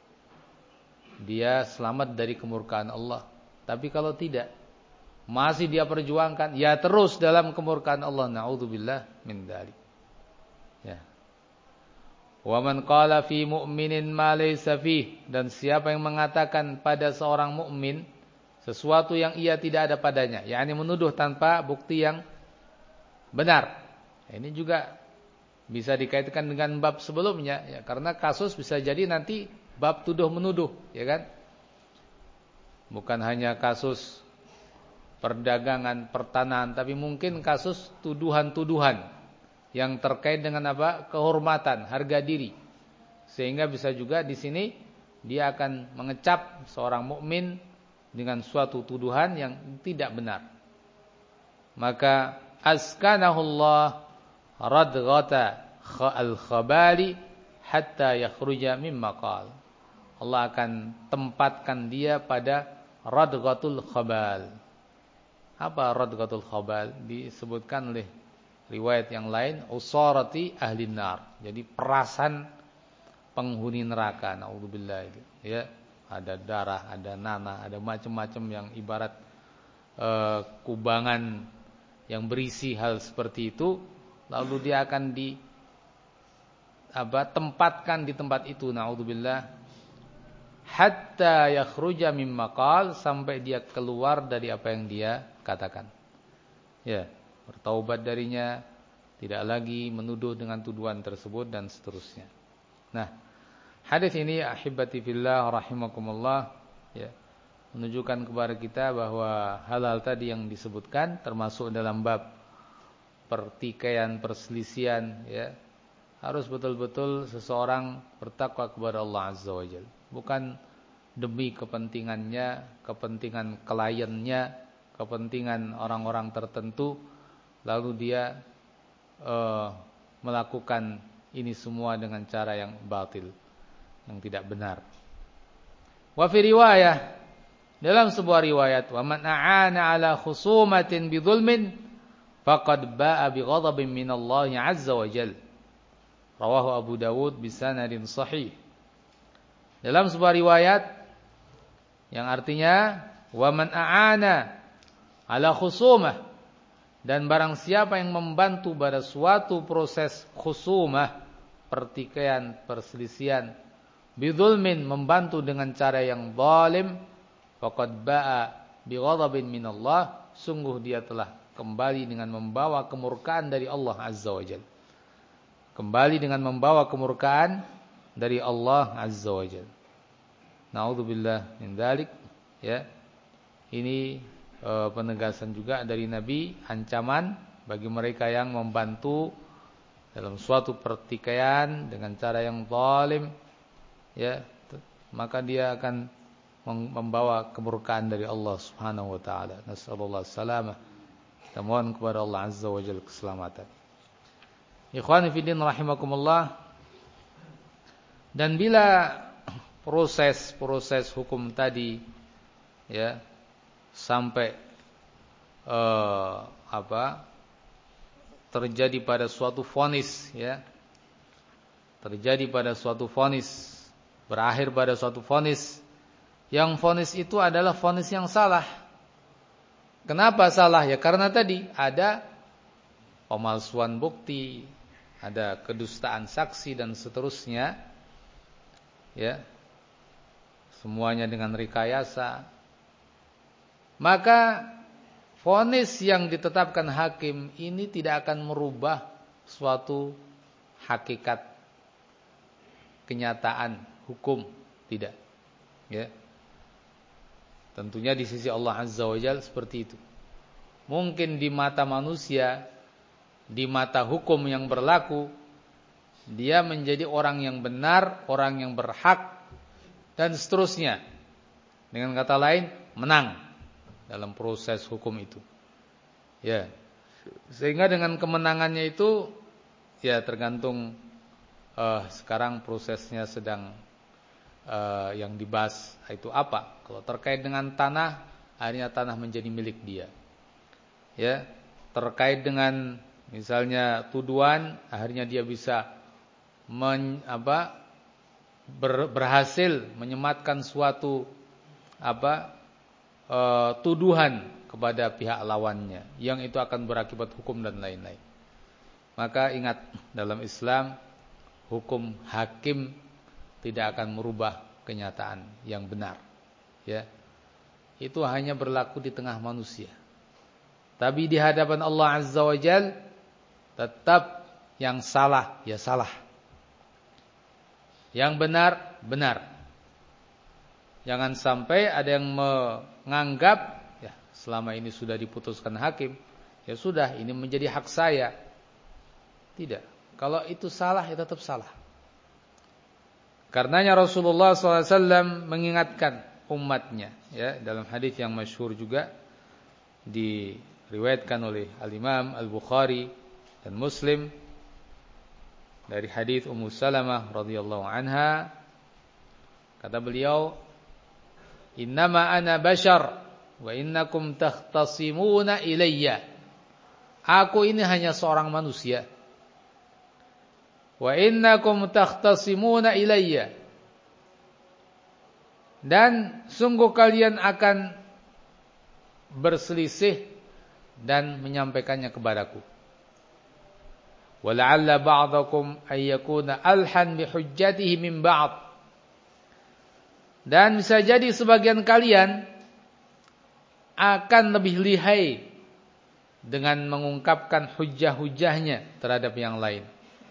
dia selamat dari kemurkaan Allah. Tapi kalau tidak, masih dia perjuangkan, ya terus dalam kemurkaan Allah. Na'udzubillah min dzalik. Ya. Wa man qala fi mu'minin ma laysa fih, dan siapa yang mengatakan pada seorang mukmin sesuatu yang ia tidak ada padanya, yakni menuduh tanpa bukti yang benar. Ini juga bisa dikaitkan dengan bab sebelumnya, ya, karena kasus bisa jadi nanti bab tuduh menuduh, ya kan? Bukan hanya kasus perdagangan, pertanahan, tapi mungkin kasus tuduhan-tuduhan yang terkait dengan apa? Kehormatan, harga diri. Sehingga bisa juga di sini dia akan mengecap seorang mukmin dengan suatu tuduhan yang tidak benar. Maka askanahullah radghata al-khabali hatta yakhruja mimma qala. Allah akan tempatkan dia pada radghatul khabal. Apa radghatul khabal? Disebutkan oleh riwayat yang lain, usarati ahli nar. Jadi perasan penghuni neraka. Naudzubillah itu. Ya, ada darah, ada nanah, ada macam-macam yang ibarat uh, kubangan yang berisi hal seperti itu. Lalu dia akan di apa? Tempatkan di tempat itu. Naudzubillah. Hatta yakhruja mimma qala, sampai dia keluar dari apa yang dia katakan. Ya, bertaubat darinya, tidak lagi menuduh dengan tuduhan tersebut dan seterusnya. Nah, hadis ini ahibati fillah rahimakumullah, ya, menunjukkan kepada kita bahwa hal-hal tadi yang disebutkan termasuk dalam bab pertikaian, perselisihan, ya, harus betul-betul seseorang bertakwa kepada Allah Azza wa Jalla. Bukan demi kepentingannya, kepentingan kliennya, kepentingan orang-orang tertentu, lalu dia uh, melakukan ini semua dengan cara yang batil, yang tidak benar. Wa fi riwayah, dalam sebuah riwayat, wa man a'ana ala khusumatin bidzulmin faqad ba'a bi ghadabin minallahi 'azza wa jalla. Rawahu Abu Dawud bisanadin sahih. Dalam sebuah riwayat yang artinya wa man a'ana ala khusumah, dan barang siapa yang membantu pada suatu proses khusumah, pertikaian, perselisihan, bidzulmin, membantu dengan cara yang zalim, faqad ba'a bi ghadabin minallah, sungguh dia telah kembali dengan membawa kemurkaan dari Allah Azza wa Jalla. Kembali dengan membawa kemurkaan dari Allah Azza wa Jalla. Na'udzubillah min dzalik, ya. Ini e, penegasan juga dari Nabi, ancaman bagi mereka yang membantu dalam suatu pertikaian dengan cara yang zalim, ya, maka dia akan membawa kemurkaan dari Allah Subhanahu wa taala. Nasallallahu salamah. Kita mohon kepada Allah Azza wa Jalla keselamatan. Ikhwani fillah rahimakumullah. Dan bila proses-proses hukum tadi, ya, sampai uh, apa terjadi pada suatu vonis, ya, terjadi pada suatu vonis, berakhir pada suatu vonis, yang vonis itu adalah vonis yang salah. Kenapa salah? Ya karena tadi ada pemalsuan bukti, ada kedustaan saksi dan seterusnya, ya, semuanya dengan rekayasa. Maka vonis yang ditetapkan hakim ini tidak akan merubah suatu hakikat kenyataan hukum, tidak, ya. Tentunya di sisi Allah Azza wa Jalla seperti itu. Mungkin di mata manusia, di mata hukum yang berlaku, dia menjadi orang yang benar, orang yang berhak, dan seterusnya. Dengan kata lain, menang dalam proses hukum itu, ya. Sehingga dengan kemenangannya itu, ya tergantung uh, sekarang prosesnya sedang uh, yang dibahas itu apa. Kalau terkait dengan tanah, akhirnya tanah menjadi milik dia, ya. Terkait dengan misalnya tuduhan, akhirnya dia bisa men, apa, ber, berhasil menyematkan suatu apa e, tuduhan kepada pihak lawannya, yang itu akan berakibat hukum dan lain-lain. Maka ingat, dalam Islam hukum hakim tidak akan merubah kenyataan yang benar, ya. Itu hanya berlaku di tengah manusia. Tapi di hadapan Allah Azza wa Jalla tetap yang salah ya salah, yang benar benar. Jangan sampai ada yang menganggap, ya selama ini sudah diputuskan hakim, ya sudah ini menjadi hak saya. Tidak. Kalau itu salah, ya tetap salah. Karenanya Rasulullah shallallahu alaihi wasallam mengingatkan umatnya, ya, dalam hadis yang masyhur juga diriwayatkan oleh Al-Imam Al-Bukhari dan Muslim dari hadis Ummu Salamah radhiyallahu anha, kata beliau, innama ana bashar wa innakum takhtasimuna ilayya. Aku ini hanya seorang manusia. Wa innakum takhtasimuna ilayya. Dan sungguh kalian akan berselisih dan menyampaikannya kepadaku. Wa la'alla ba'dakum ay yakuna alhan bi hujjatihi min ba'd. Dan bisa jadi sebagian kalian akan lebih lihai dengan mengungkapkan hujjah-hujjahnya terhadap yang lain.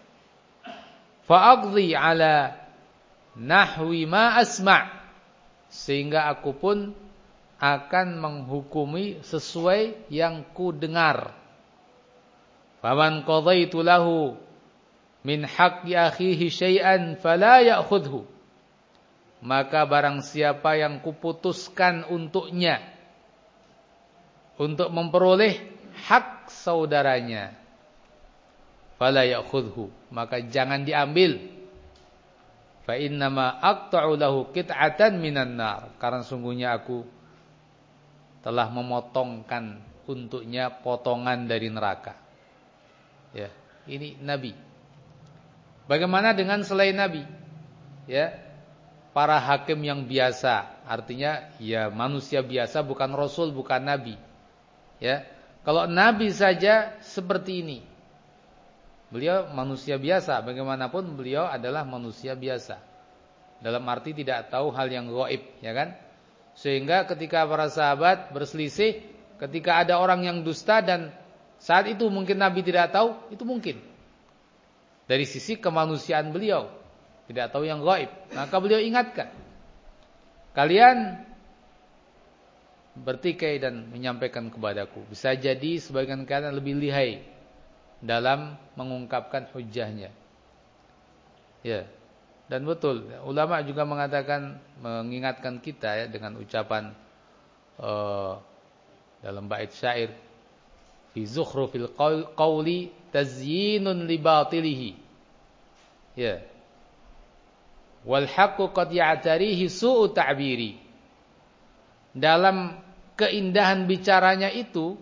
Fa'aqdi ala nahwi ma asma', sehingga aku pun akan menghukumi sesuai yang ku dengar. Faman qadaitu lahu min haqqi akhihi syai'an fala ya'khudhu. Maka barang siapa yang kuputuskan untuknya untuk memperoleh hak saudaranya, fala ya'khudhu, maka jangan diambil. Fa innama aqta'u lahu qit'atan minan nar, karena sungguhnya aku telah memotongkan untuknya potongan dari neraka. Ya, ini Nabi. Bagaimana dengan selain Nabi? Ya, para hakim yang biasa, artinya ya manusia biasa, bukan rasul, bukan nabi. Ya, kalau nabi saja seperti ini. Beliau manusia biasa, bagaimanapun beliau adalah manusia biasa. Dalam arti tidak tahu hal yang gaib, ya kan? Sehingga ketika para sahabat berselisih, ketika ada orang yang dusta dan saat itu mungkin Nabi tidak tahu, itu mungkin. Dari sisi kemanusiaan beliau, tidak tahu yang gaib. Maka beliau ingatkan, kalian bertikai dan menyampaikan kepadaku. Bisa jadi sebagian kalian lebih lihai dalam mengungkapkan hujahnya. Ya. Dan betul, ulama juga mengatakan, mengingatkan kita ya dengan ucapan uh, dalam bait syair, fi zukhrufil qawli tazyinun li batilihi. Ya. Wal haqqu qad ya'tarihi su'u ta'biri. Dalam keindahan bicaranya itu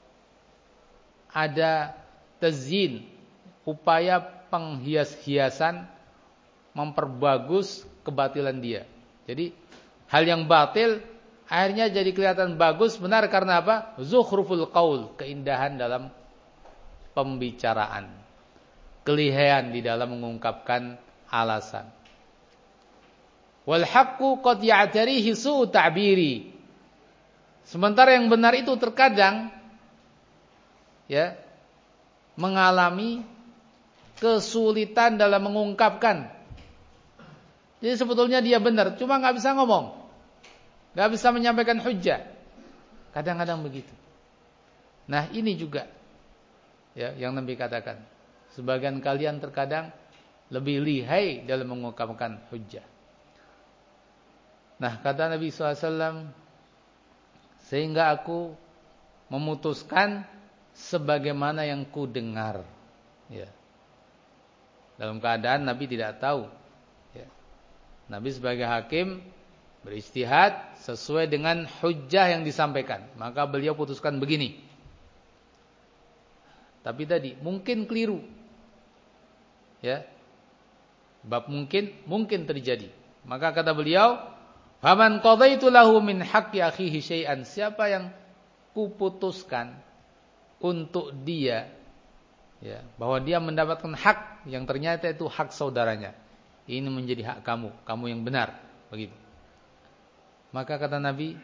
ada tazyin, upaya penghias-hiasan, memperbagus kebatilan dia. Jadi hal yang batil akhirnya jadi kelihatan bagus, benar, karena apa? Zukhruful qaul, keindahan dalam pembicaraan, kelihayan di dalam mengungkapkan alasan. Wal haqqu qad ya'tarihi su'u ta'biri. Sementara yang benar itu terkadang ya mengalami kesulitan dalam mengungkapkan. Jadi sebetulnya dia benar, cuma nggak bisa ngomong, nggak bisa menyampaikan hujjah. Kadang-kadang begitu. Nah ini juga ya yang Nabi katakan, sebagian kalian terkadang lebih lihai dalam mengungkapkan hujjah. Nah kata Nabi shallallahu alaihi wasallam, sehingga aku memutuskan sebagaimana yang ku dengar. Ya. Dalam keadaan Nabi tidak tahu. Nabi sebagai hakim beristihad sesuai dengan hujjah yang disampaikan. Maka beliau putuskan begini. Tapi tadi mungkin keliru. Ya. Bab mungkin, mungkin terjadi. Maka kata beliau, "Faman qadaitu lahu min haqqi akhihi syai'an." Siapa yang kuputuskan untuk dia ya, bahwa dia mendapatkan hak yang ternyata itu hak saudaranya. Ini menjadi hak kamu, kamu yang benar, begitu. Maka kata Nabi,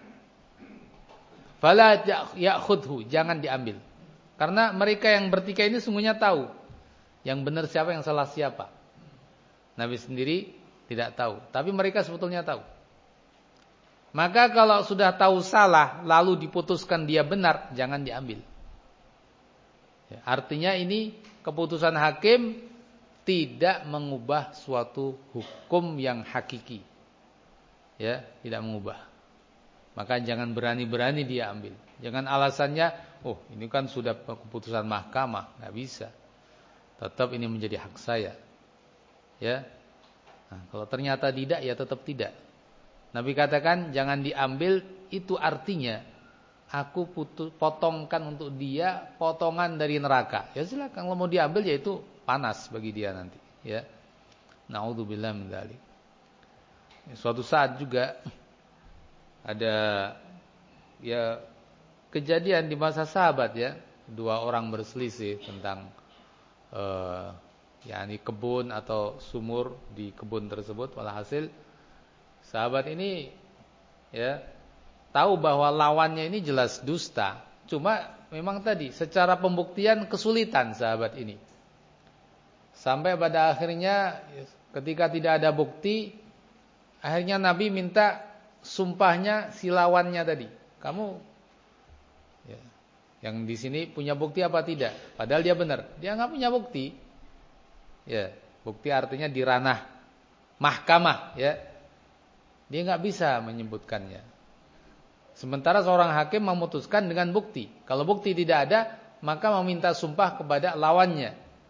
fala ya'khudhu, jangan diambil. Karena mereka yang bertikai ini sungguhnya tahu yang benar siapa, yang salah siapa. Nabi sendiri tidak tahu, tapi mereka sebetulnya tahu. Maka kalau sudah tahu salah lalu diputuskan dia benar, jangan diambil. Ya, artinya ini keputusan hakim tidak mengubah suatu hukum yang hakiki. Ya, tidak mengubah. Maka jangan berani-berani dia ambil. Jangan alasannya, oh ini kan sudah keputusan mahkamah, nggak bisa. Tetap ini menjadi hak saya. Ya. Nah, kalau ternyata tidak, ya tetap tidak. Nabi katakan jangan diambil, itu artinya aku putus, potongkan untuk dia potongan dari neraka. Ya silakan, kalau mau diambil ya itu panas bagi dia nanti, ya. Na'udzubillah min dzalik. Suatu saat juga ada ya kejadian di masa sahabat ya, dua orang berselisih tentang eh yakni kebun atau sumur di kebun tersebut. Walhasil sahabat ini ya tahu bahwa lawannya ini jelas dusta. Cuma memang tadi secara pembuktian kesulitan sahabat ini. Sampai pada akhirnya ketika tidak ada bukti, akhirnya Nabi minta sumpahnya si lawannya tadi. Kamu ya, yang di sini punya bukti apa tidak? Padahal dia benar, dia nggak punya bukti. Ya, bukti artinya di ranah mahkamah, ya. Dia nggak bisa menyebutkannya. Sementara seorang hakim memutuskan dengan bukti. Kalau bukti tidak ada, maka meminta sumpah kepada lawannya.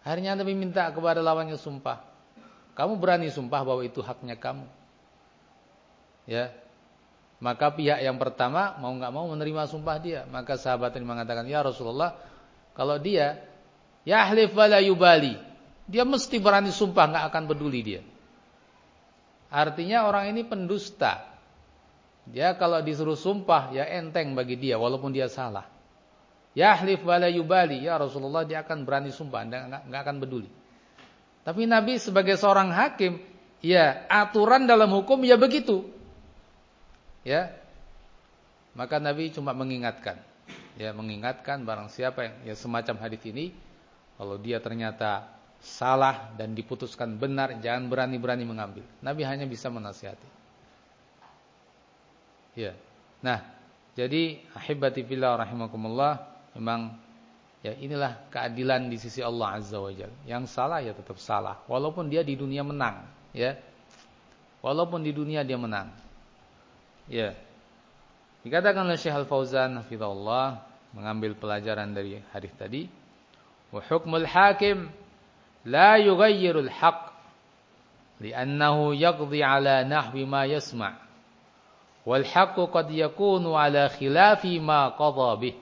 Akhirnya Nabi minta kepada lawannya sumpah. Kamu berani sumpah bahwa itu haknya kamu? Ya. Maka pihak yang pertama mau enggak mau menerima sumpah dia. Maka sahabat ini mengatakan, "Ya Rasulullah, kalau dia yahlif wala yubali, dia mesti berani sumpah, enggak akan peduli dia." Artinya orang ini pendusta. Dia kalau disuruh sumpah ya enteng bagi dia walaupun dia salah. Yahlif wala yubali, ya Rasulullah, dia akan berani sumpah, enggak, enggak akan peduli. Tapi Nabi sebagai seorang hakim, ya aturan dalam hukum ya begitu. Ya. Maka Nabi cuma mengingatkan. Ya, mengingatkan barang siapa yang ya semacam hadis ini, kalau dia ternyata salah dan diputuskan benar, jangan berani-berani mengambil. Nabi hanya bisa menasihati. Ya. Nah, jadi ahibati fillah rahimakumullah, memang ya inilah keadilan di sisi Allah Azza wa Jalla. Yang salah ya tetap salah, walaupun dia di dunia menang, ya. Walaupun di dunia dia menang. Ya. Dikatakan oleh Syekh Al-Fauzan hafizahullah, mengambil pelajaran dari hadis tadi, wa hukmul hakim la yughayyirul haqq li'annahu yaqdi ala nahwi ma yasma'. Wal haqqu qad yakunu ala khilafi ma qadha bih.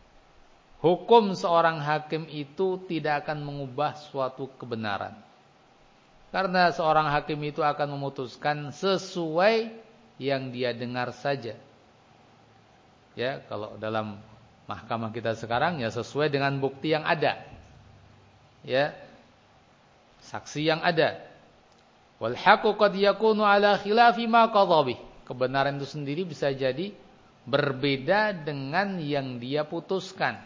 Hukum seorang hakim itu tidak akan mengubah suatu kebenaran. Karena seorang hakim itu akan memutuskan sesuai yang dia dengar saja. Ya, kalau dalam mahkamah kita sekarang ya sesuai dengan bukti yang ada. Ya. Saksi yang ada. Wal haqqu qad yakunu ala khilafi ma qadha bih. Kebenaran itu sendiri bisa jadi berbeda dengan yang dia putuskan.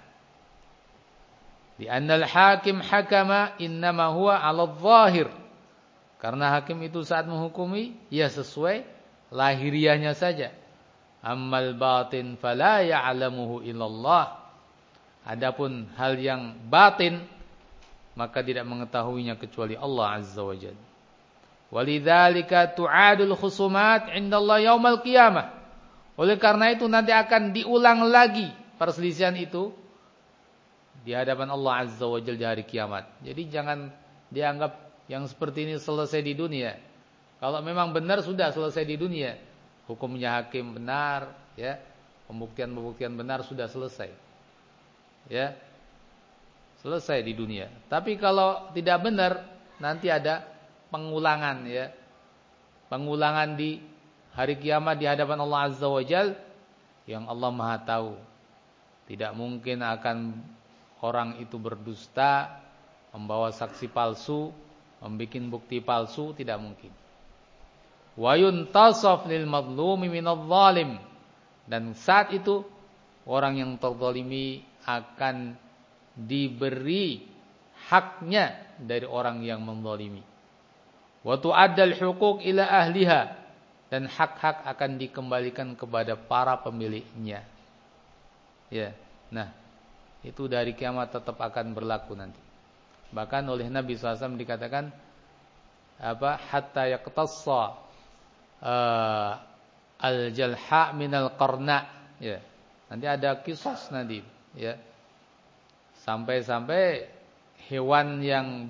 Di annal hakim hakama innama huwa 'ala adh-dhahir. Karena hakim itu saat menghukumi ya sesuai lahiriahnya saja. Ammal batin fala ya'lamuhu illallah. Adapun hal yang batin maka tidak mengetahuinya kecuali Allah Azza wa Jalla. Walidzalika tu'adul khusumat 'indallahi yaumal qiyamah. Oleh karena itu nanti akan diulang lagi perselisihan itu di hadapan Allah Azza wa Jalla di hari kiamat. Jadi jangan dianggap yang seperti ini selesai di dunia. Kalau memang benar sudah selesai di dunia. Hukumnya hakim benar, ya. Pembuktian-pembuktian benar sudah selesai. Ya. Selesai di dunia. Tapi kalau tidak benar, nanti ada pengulangan, ya. Pengulangan di hari kiamat di hadapan Allah Azza wa Jalla yang Allah Maha tahu. Tidak mungkin akan orang itu berdusta, membawa saksi palsu, membikin bukti palsu, tidak mungkin. Wa yuntasaf lil madlumi minadh zalim. Dan saat itu orang yang terzalimi akan diberi haknya dari orang yang menzalimi. Wa tu'addal huquq ila ahliha. Dan hak-hak akan dikembalikan kepada para pemiliknya. Ya. Nah, itu dari kiamat tetap akan berlaku nanti. Bahkan oleh Nabi shallallahu alaihi wasallam dikatakan apa hatta yaqtassa uh, al-jalha minal qarna, ya. Nanti ada kisos nanti, ya. Sampai-sampai hewan yang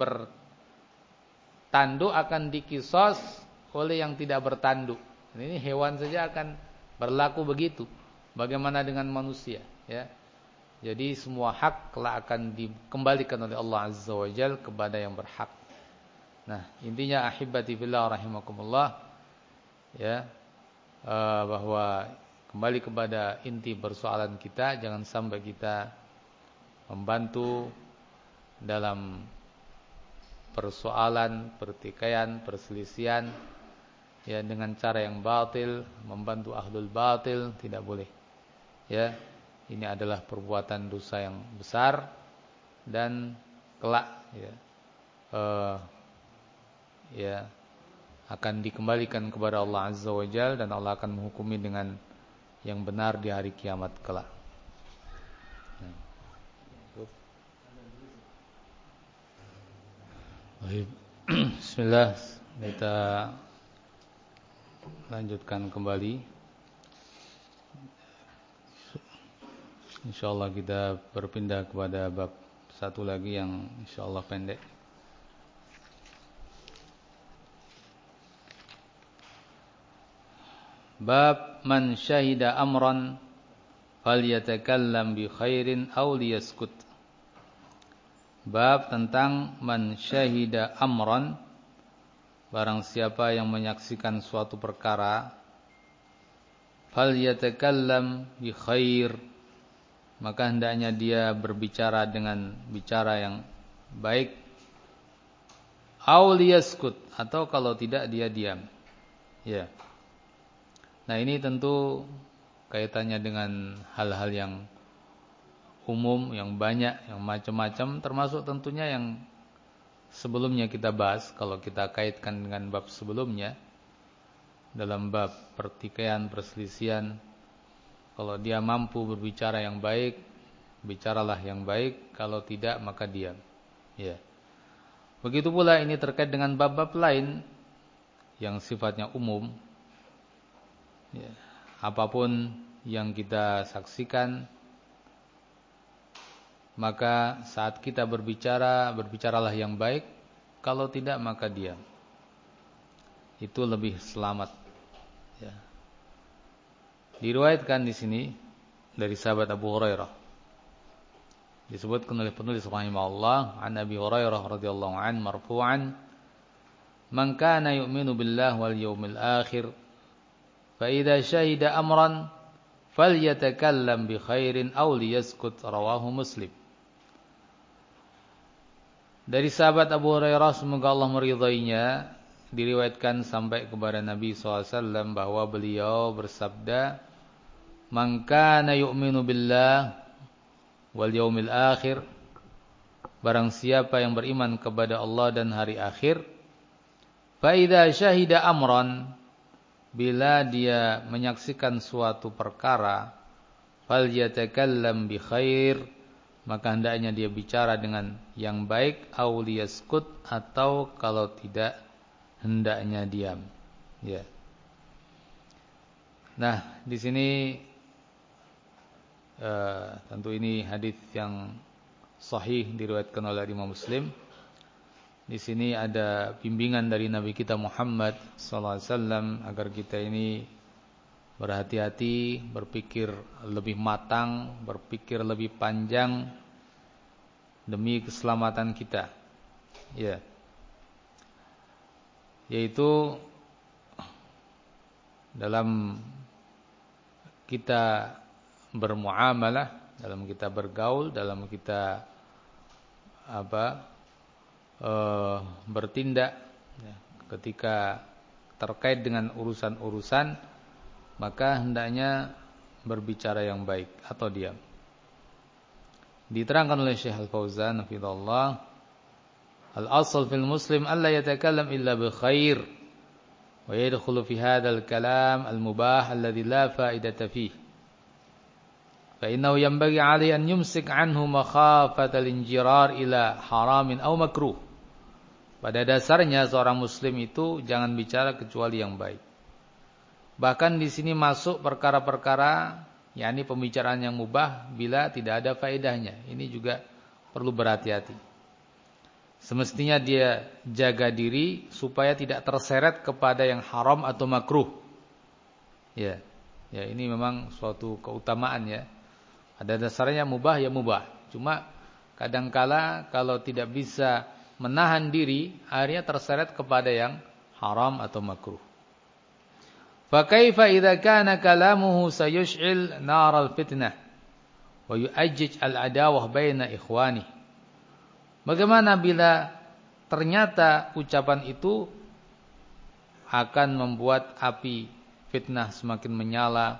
bertanduk akan dikisos oleh yang tidak bertanduk. Ini hewan saja akan berlaku begitu. Bagaimana dengan manusia, ya? Jadi semua hak kelak akan dikembalikan oleh Allah Azza wa Jalla kepada yang berhak. Nah, intinya ahibati fillah rahimakumullah, ya, uh, bahwa kembali kepada inti persoalan kita, jangan sampai kita membantu dalam persoalan pertikaian, perselisihan, ya, dengan cara yang batil, membantu ahlul batil, tidak boleh. Ya. Ini adalah perbuatan dosa yang besar dan kelak ya, uh, ya akan dikembalikan kepada Allah Azza wa Jalla dan Allah akan menghukumi dengan yang benar di hari kiamat kelak. Baik. Bismillah, kita lanjutkan kembali. InsyaAllah kita berpindah kepada bab satu lagi yang insyaallah pendek. Bab man syahida amran falyatakallam bi khairin aw liyaskut. Bab tentang man syahida amran, barang siapa yang menyaksikan suatu perkara, falyatakallam bi khair, maka hendaknya dia berbicara dengan bicara yang baik, aw liyaskut, atau kalau tidak dia diam. Ya. Nah, ini tentu kaitannya dengan hal-hal yang umum, yang banyak, yang macam-macam, termasuk tentunya yang sebelumnya kita bahas. Kalau kita kaitkan dengan bab sebelumnya, dalam bab pertikaian, perselisihan, kalau dia mampu berbicara yang baik, bicaralah yang baik, kalau tidak maka diam. Ya. Begitu pula ini terkait dengan bab-bab lain yang sifatnya umum. Ya. Apapun yang kita saksikan, maka saat kita berbicara, berbicaralah yang baik, kalau tidak maka diam. Itu lebih selamat. Ya. Diriwayatkan di sini dari sahabat Abu Hurairah, disebutkan oleh penulis rahimahullah, an Abi Hurairah radhiyallahu an marfu'an, man kana yu'minu billahi wal yawmil akhir fa idza syahida amran falyatakallam bi khairin aw liyaskut, rawahu Muslim. Dari sahabat Abu Hurairah, semoga Allah meridainya, diriwayatkan sampai kepada Nabi shallallahu alaihi wasallam bahwa beliau bersabda, man kana yu'minu billah wal yawmil akhir, barang siapa yang beriman kepada Allah dan hari akhir, fa idza syahida amran, bila dia menyaksikan suatu perkara, falyatakallam bi khair, maka hendaknya dia bicara dengan yang baik, aw liyaskut, atau kalau tidak hendaknya diam. Ya. Nah, di sini uh, tentu ini hadis yang sahih diriwayatkan oleh Imam Muslim. Di sini ada bimbingan dari Nabi kita Muhammad sallallahu alaihi wasallam agar kita ini berhati-hati, berpikir lebih matang, berpikir lebih panjang demi keselamatan kita. Ya. Yaitu dalam kita bermuamalah, dalam kita bergaul, dalam kita apa? Uh, bertindak, ya, ketika terkait dengan urusan-urusan, maka hendaknya berbicara yang baik atau diam. Diterangkan oleh Syekh Al-Fauzan hafizahullah, al-asl fil muslim alla yatakallam illa bi khair wa yadkhulu fi hadzal kalam al-mubah alladhi la fa'idata fihi fa innahu yanbaghi 'alaihi an yumsik 'anhu makhafata al-injirar ila haramin aw makruh. Pada dasarnya seorang muslim itu jangan bicara kecuali yang baik. Bahkan di sini masuk perkara-perkara, yakni pembicaraan yang mubah bila tidak ada faedahnya. Ini juga perlu berhati-hati. Semestinya dia jaga diri supaya tidak terseret kepada yang haram atau makruh. Ya, ya ini memang suatu keutamaan ya. Pada dasarnya mubah ya mubah. Cuma kadangkala kalau tidak bisa menahan diri, akhirnya terseret kepada yang haram atau makruh. Fa kaifa idza kana kalamuhu sayush'il nar al-fitnah wa yu'ajjij al-adawah baina ikhwani. Bagaimana bila ternyata ucapan itu akan membuat api fitnah semakin menyala,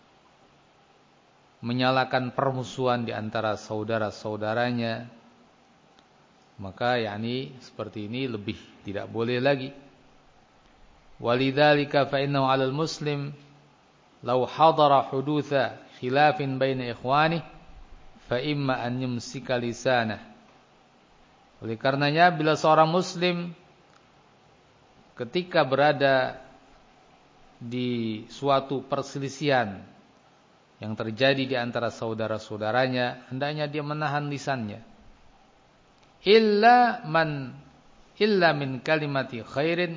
menyalakan permusuhan di antara saudara-saudaranya? Maka yakni seperti ini lebih tidak boleh lagi. Walidzalika fa innahu 'alal muslim law hadara hudutsa khilafin baina ikhwani fa imma an yumsika lisanah. Oleh karenanya bila seorang muslim ketika berada di suatu perselisihan yang terjadi di antara saudara-saudaranya, hendaknya dia menahan lisannya. illa man illa min kalimati khairin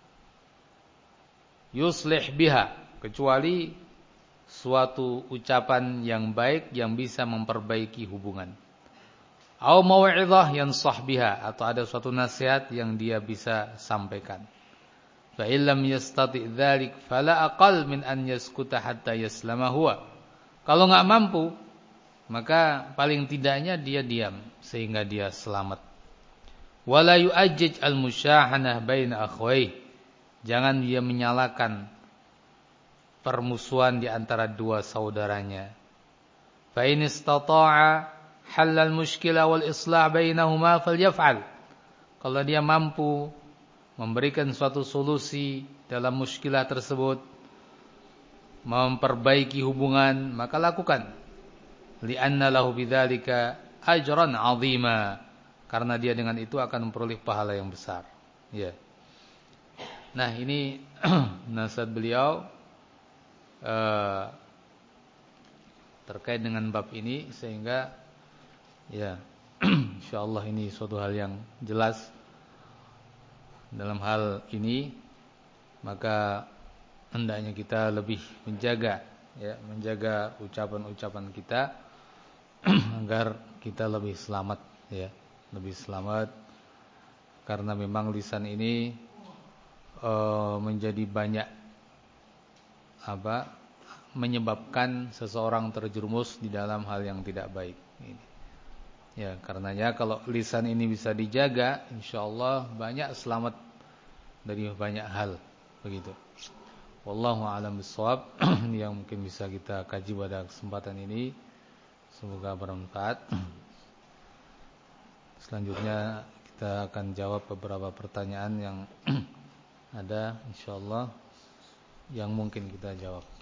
yuslih biha, kecuali suatu ucapan yang baik yang bisa memperbaiki hubungan. Au mau'izah yansah biha, atau ada suatu nasihat yang dia bisa sampaikan. Fa illam yastati' dzalik fala aqal min an yaskuta hatta yaslama huwa. Kalau enggak mampu, maka paling tidaknya dia diam sehingga dia selamat. Wala yu'ajjij al-musyahanah baina akhwayh. Jangan dia menyalakan permusuhan di antara dua saudaranya. Fa in istata'a halal mushkilah wal islah bainahuma falyaf'al. Kalau dia mampu memberikan suatu solusi dalam muskilah tersebut, memperbaiki hubungan, maka lakukan. Li'anna lahu bidzalika ajran 'azima. Karena dia dengan itu akan memperoleh pahala yang besar. Ya. Nah, ini nasihat beliau uh, terkait dengan bab ini, sehingga ya, insyaallah ini suatu hal yang jelas dalam hal ini. Maka hendaknya kita lebih menjaga, ya, menjaga ucapan-ucapan kita agar kita lebih selamat, ya, lebih selamat. Karena memang lisan ini e, menjadi banyak apa menyebabkan seseorang terjerumus di dalam hal yang tidak baik. Ini. Ya, karenanya kalau lisan ini bisa dijaga, insyaallah banyak selamat dari banyak hal, begitu. Wallahu a'lam bishawab. Yang mungkin bisa kita kaji pada kesempatan ini, semoga bermanfaat. Selanjutnya kita akan jawab beberapa pertanyaan yang ada, insyaallah, yang mungkin kita jawab.